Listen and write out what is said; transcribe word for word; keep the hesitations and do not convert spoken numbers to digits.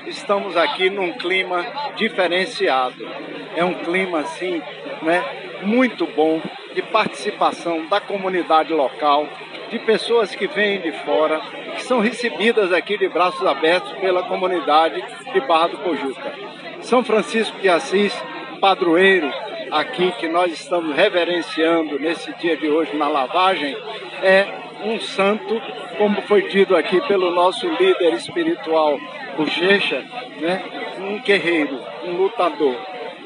estamos aqui num clima diferenciado. É um clima, assim, né, muito bom, de participação da comunidade local, de pessoas que vêm de fora, que são recebidas aqui de braços abertos pela comunidade de Barra do Pojuca. São Francisco de Assis, padroeiro aqui que nós estamos reverenciando nesse dia de hoje na lavagem, é um santo, como foi dito aqui pelo nosso líder espiritual, Bochecha, né? Um guerreiro, um lutador.